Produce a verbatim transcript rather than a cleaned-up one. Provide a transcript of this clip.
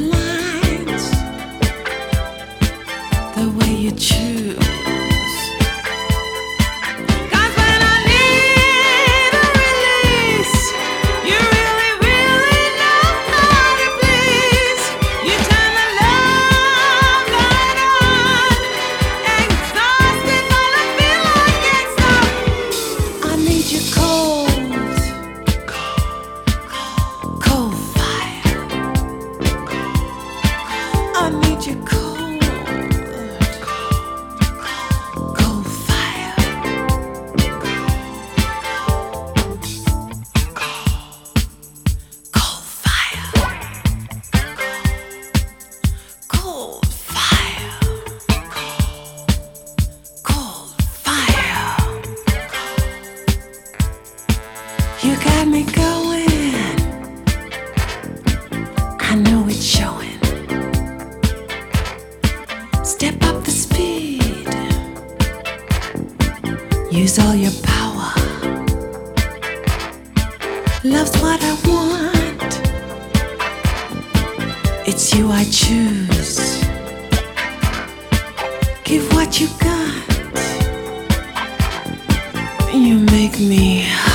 lines, the way you choose. 'Cause when I need a release, you really, really know how to please. You turn the love light on, exhausted, but I feel like it's up. I need you cold, cold fire. I need you cold, cold fire. Cold fire. Cold fire. Cold fire. You got me going. I know it's showing. Step up the speed. Use all your power. Love's what I want. It's you I choose. Give what you got. You make me